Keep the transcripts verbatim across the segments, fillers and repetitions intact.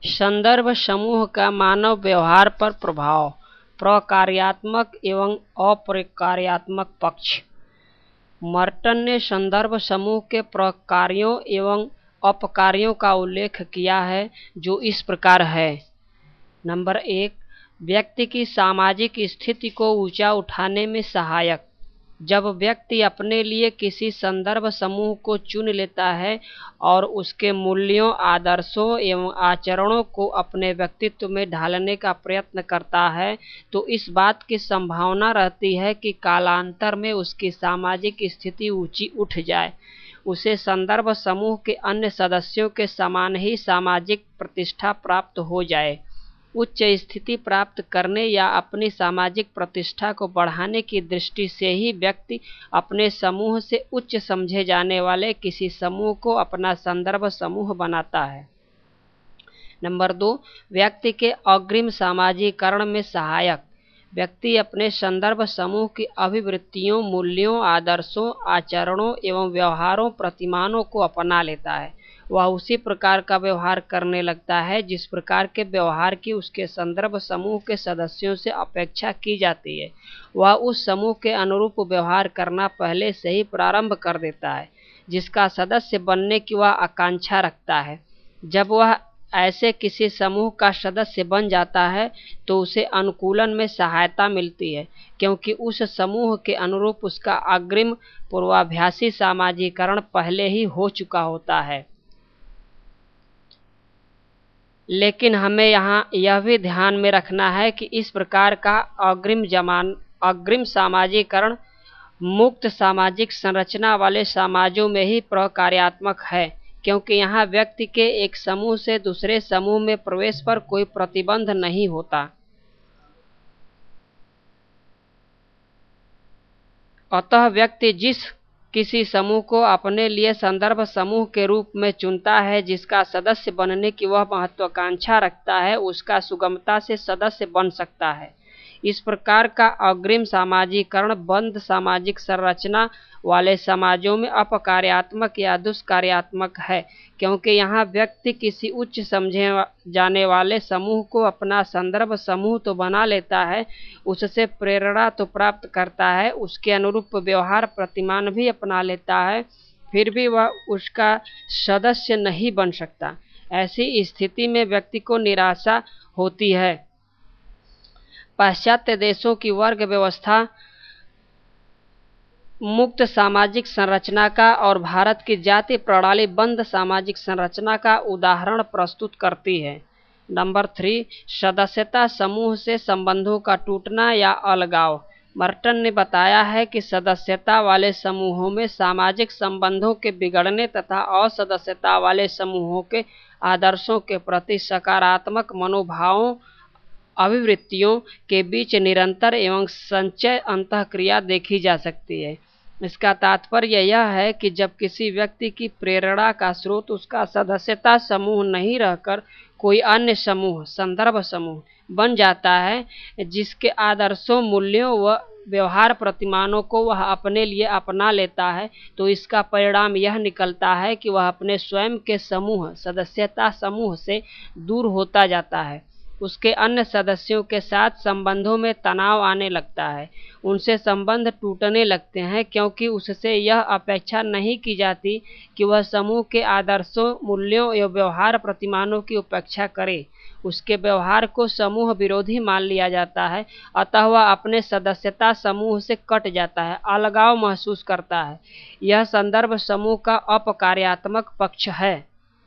संदर्भ समूह का मानव व्यवहार पर प्रभाव। प्रकार्यात्मक एवं अप्रकार्यात्मक पक्ष। मर्टन ने संदर्भ समूह के प्रकार्यों एवं अपकार्यों का उल्लेख किया है, जो इस प्रकार है। नंबर एक, व्यक्ति की सामाजिक स्थिति को ऊंचा उठाने में सहायक। जब व्यक्ति अपने लिए किसी संदर्भ समूह को चुन लेता है और उसके मूल्यों, आदर्शों एवं आचरणों को अपने व्यक्तित्व में ढालने का प्रयत्न करता है, तो इस बात की संभावना रहती है कि कालांतर में उसकी सामाजिक स्थिति ऊंची उठ जाए, उसे संदर्भ समूह के अन्य सदस्यों के समान ही सामाजिक प्रतिष्ठा प्राप्त हो जाए। उच्च स्थिति प्राप्त करने या अपनी सामाजिक प्रतिष्ठा को बढ़ाने की दृष्टि से ही व्यक्ति अपने समूह से उच्च समझे जाने वाले किसी समूह को अपना संदर्भ समूह बनाता है। नंबर दो, व्यक्ति के अग्रिम सामाजिकरण में सहायक। व्यक्ति अपने संदर्भ समूह की अभिवृत्तियों, मूल्यों, आदर्शों, आचरणों एवं व्यवहारों, प्रतिमानों को अपना लेता है। वह उसी प्रकार का व्यवहार करने लगता है जिस प्रकार के व्यवहार की उसके संदर्भ समूह के सदस्यों से अपेक्षा की जाती है। वह उस समूह के अनुरूप व्यवहार करना पहले से ही प्रारंभ कर देता है, जिसका सदस्य बनने की वह आकांक्षा रखता है। जब वह ऐसे किसी समूह का सदस्य बन जाता है तो उसे अनुकूलन में सहायता मिलती है, क्योंकि उस समूह के अनुरूप उसका अग्रिम पूर्वाभ्यासी सामाजिकरण पहले ही हो चुका होता है। लेकिन हमें यहाँ यह भी ध्यान में रखना है कि इस प्रकार का अग्रिम जमान अग्रिम सामाजिकरण मुक्त सामाजिक संरचना वाले समाजों में ही प्रकार्यात्मक है, क्योंकि यहाँ व्यक्ति के एक समूह से दूसरे समूह में प्रवेश पर कोई प्रतिबंध नहीं होता। अतः व्यक्ति जिस किसी समूह को अपने लिए संदर्भ समूह के रूप में चुनता है, जिसका सदस्य बनने की वह महत्वाकांक्षा रखता है, उसका सुगमता से सदस्य बन सकता है। इस प्रकार का अग्रिम सामाजिकरण बंद सामाजिक संरचना वाले समाजों में अपकार्यात्मक या दुष्कार्यात्मक है, क्योंकि यहाँ व्यक्ति किसी उच्च समझे जाने वाले समूह को अपना संदर्भ समूह तो बना लेता है, उससे प्रेरणा तो प्राप्त करता है, उसके अनुरूप व्यवहार प्रतिमान भी अपना लेता है, फिर भी वह उसका सदस्य नहीं बन सकता। ऐसी स्थिति में व्यक्ति को निराशा होती है। पाश्चात्य देशों की वर्ग व्यवस्था मुक्त सामाजिक संरचना का और भारत की जाति प्रणाली बंद सामाजिक संरचना का उदाहरण प्रस्तुत करती है। नंबर थ्री, सदस्यता समूह से संबंधों का टूटना या अलगाव। मर्टन ने बताया है कि सदस्यता वाले समूहों में सामाजिक संबंधों के बिगड़ने तथा असदस्यता वाले समूहों के आदर्शों के प्रति सकारात्मक मनोभावों अभिवृत्तियों के बीच निरंतर एवं संचय अंतःक्रिया देखी जा सकती है। इसका तात्पर्य यह है कि जब किसी व्यक्ति की प्रेरणा का स्रोत उसका सदस्यता समूह नहीं रहकर कोई अन्य समूह, संदर्भ समूह बन जाता है, जिसके आदर्शों, मूल्यों व व्यवहार प्रतिमानों को वह अपने लिए अपना लेता है, तो इसका परिणाम यह निकलता है कि वह अपने स्वयं के समूह, सदस्यता समूह से दूर होता जाता है। उसके अन्य सदस्यों के साथ संबंधों में तनाव आने लगता है, उनसे संबंध टूटने लगते हैं, क्योंकि उससे यह अपेक्षा नहीं की जाती कि वह समूह के आदर्शों, मूल्यों एवं व्यवहार प्रतिमानों की उपेक्षा करे। उसके व्यवहार को समूह विरोधी मान लिया जाता है, अतः वह अपने सदस्यता समूह से कट जाता है, अलगाव महसूस करता है। यह संदर्भ समूह का अपकार्यात्मक पक्ष है।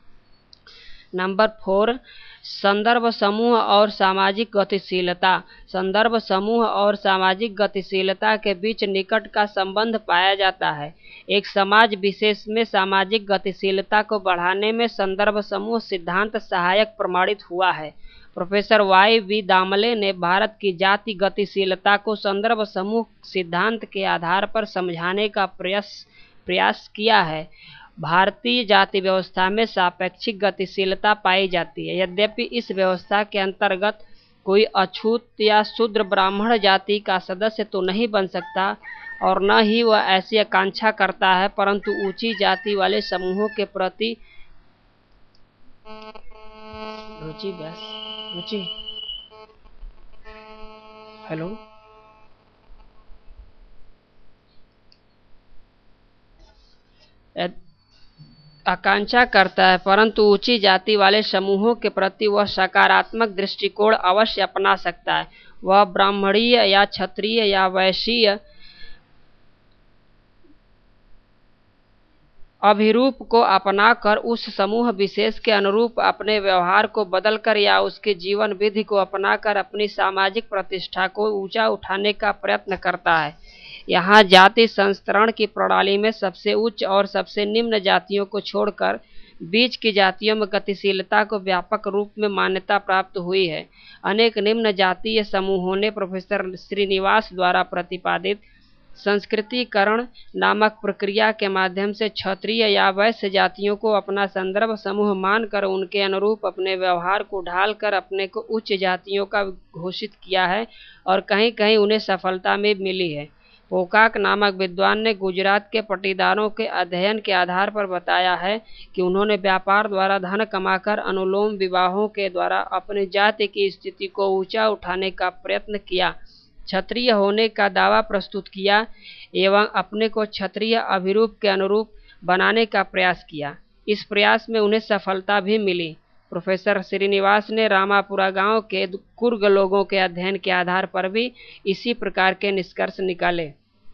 नंबर फोर, संदर्भ समूह और सामाजिक गतिशीलता। संदर्भ समूह और सामाजिक गतिशीलता के बीच निकट का संबंध पाया जाता है। एक समाज विशेष में सामाजिक गतिशीलता को बढ़ाने में संदर्भ समूह सिद्धांत सहायक प्रमाणित हुआ है। प्रोफेसर वाई वी दामले ने भारत की जाति गतिशीलता को संदर्भ समूह सिद्धांत के आधार पर समझाने का प्रयास प्रयास किया है। भारतीय जाति व्यवस्था में सापेक्षिक गतिशीलता पाई जाती है, यद्यपि इस व्यवस्था के अंतर्गत कोई अछूत या शूद्र ब्राह्मण जाति का सदस्य तो नहीं बन सकता और न ही वह ऐसी आकांक्षा करता है, परंतु ऊंची जाति वाले समूहों के प्रति रुचि व्यास, रुचि, हेलो। आकांक्षा करता है, परंतु ऊंची जाति वाले समूहों के प्रति वह सकारात्मक दृष्टिकोण अवश्य अपना सकता है। वह ब्राह्मणीय या क्षत्रिय या वैश्य अभिरूप को अपनाकर उस समूह विशेष के अनुरूप अपने व्यवहार को बदलकर या उसके जीवन विधि को अपनाकर अपनी सामाजिक प्रतिष्ठा को ऊंचा उठाने का प्रयत्न करता है। यहाँ जाति संस्तरण की प्रणाली में सबसे उच्च और सबसे निम्न जातियों को छोड़कर बीच की जातियों में गतिशीलता को व्यापक रूप में मान्यता प्राप्त हुई है। अनेक निम्न जातीय समूहों ने प्रोफेसर श्रीनिवास द्वारा प्रतिपादित संस्कृतिकरण नामक प्रक्रिया के माध्यम से क्षत्रिय या वैश्य जातियों को अपना संदर्भ समूह मानकर उनके अनुरूप अपने व्यवहार को ढालकर अपने को उच्च जातियों का घोषित किया है और कहीं कहीं उन्हें सफलता में मिली है। पोकाक नामक विद्वान ने गुजरात के पटीदारों के अध्ययन के आधार पर बताया है कि उन्होंने व्यापार द्वारा धन कमाकर अनुलोम विवाहों के द्वारा अपनी जाति की स्थिति को ऊंचा उठाने का प्रयत्न किया, क्षत्रिय होने का दावा प्रस्तुत किया एवं अपने को क्षत्रिय अभिरूप के अनुरूप बनाने का प्रयास किया। इस प्रयास में उन्हें सफलता भी मिली। प्रोफेसर श्रीनिवास ने रामापुरा गांव के कुर्ग लोगों के अध्ययन के आधार पर भी इसी प्रकार के निष्कर्ष निकाले।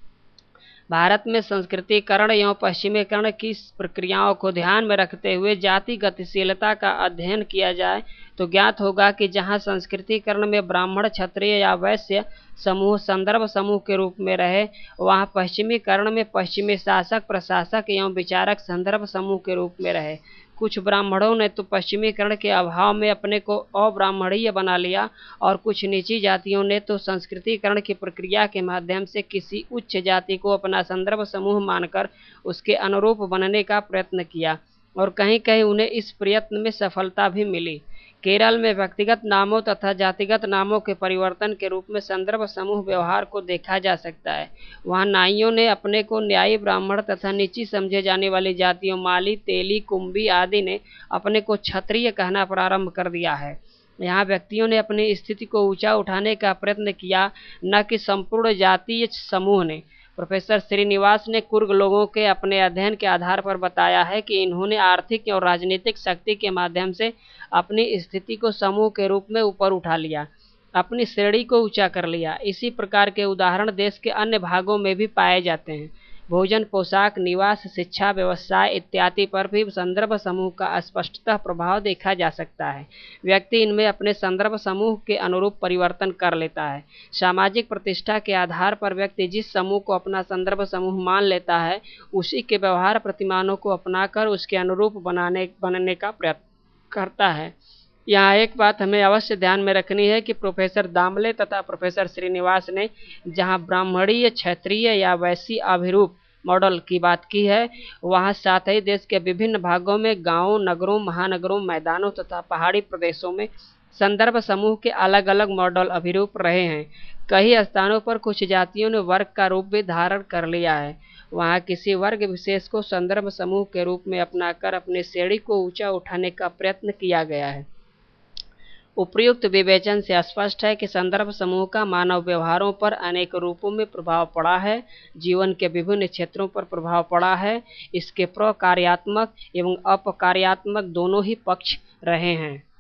भारत में संस्कृतिकरण एवं पश्चिमीकरण की प्रक्रियाओं को ध्यान में रखते हुए जाति गतिशीलता का अध्ययन किया जाए तो ज्ञात होगा कि जहां संस्कृतिकरण में ब्राह्मण, क्षत्रिय या वैश्य समूह संदर्भ समूह के रूप में रहे, वहां पश्चिमीकरण में पश्चिमी शासक, प्रशासक एवं विचारक संदर्भ समूह के रूप में रहे। कुछ ब्राह्मणों ने तो पश्चिमीकरण के अभाव में अपने को अब्राह्मणीय बना लिया और कुछ नीची जातियों ने तो संस्कृतिकरण की प्रक्रिया के माध्यम से किसी उच्च जाति को अपना संदर्भ समूह मानकर उसके अनुरूप बनने का प्रयत्न किया और कहीं कहीं उन्हें इस प्रयत्न में सफलता भी मिली। केरल में व्यक्तिगत नामों तथा जातिगत नामों के परिवर्तन के रूप में संदर्भ समूह व्यवहार को देखा जा सकता है। वहाँ नाइयों ने अपने को न्यायी ब्राह्मण तथा नीची समझे जाने वाली जातियों माली, तेली, कुंभी आदि ने अपने को क्षत्रिय कहना प्रारंभ कर दिया है। यहाँ व्यक्तियों ने अपनी स्थिति को ऊंचा उठाने का प्रयत्न किया, न कि संपूर्ण जातीय समूह ने। प्रोफेसर श्रीनिवास ने कुर्ग लोगों के अपने अध्ययन के आधार पर बताया है कि इन्होंने आर्थिक और राजनीतिक शक्ति के माध्यम से अपनी स्थिति को समूह के रूप में ऊपर उठा लिया, अपनी श्रेणी को ऊंचा कर लिया। इसी प्रकार के उदाहरण देश के अन्य भागों में भी पाए जाते हैं। भोजन, पोशाक, निवास, शिक्षा, व्यवसाय इत्यादि पर भी संदर्भ समूह का स्पष्टतः प्रभाव देखा जा सकता है। व्यक्ति इनमें अपने संदर्भ समूह के अनुरूप परिवर्तन कर लेता है। सामाजिक प्रतिष्ठा के आधार पर व्यक्ति जिस समूह को अपना संदर्भ समूह मान लेता है, उसी के व्यवहार प्रतिमानों को अपनाकर उसके अनुरूप बनाने बनने का प्रयत्न करता है। यहाँ एक बात हमें अवश्य ध्यान में रखनी है कि प्रोफेसर दामले तथा प्रोफेसर श्रीनिवास ने जहाँ ब्राह्मणीय, क्षत्रिय या वैश्य अभिरूप मॉडल की बात की है, वहाँ साथ ही देश के विभिन्न भागों में गांवों, नगरों, महानगरों, मैदानों तथा पहाड़ी प्रदेशों में संदर्भ समूह के अलग अलग मॉडल अभिरूप रहे हैं। कई स्थानों पर कुछ जातियों ने वर्ग का रूप भी धारण कर लिया है। वहाँ किसी वर्ग विशेष को संदर्भ समूह के रूप में अपनाकर अपनी श्रेणी को ऊंचा उठाने का प्रयत्न किया गया है। उपर्युक्त विवेचन से स्पष्ट है कि संदर्भ समूह का मानव व्यवहारों पर अनेक रूपों में प्रभाव पड़ा है, जीवन के विभिन्न क्षेत्रों पर प्रभाव पड़ा है। इसके प्रकार्यात्मक एवं अपकार्यात्मक दोनों ही पक्ष रहे हैं।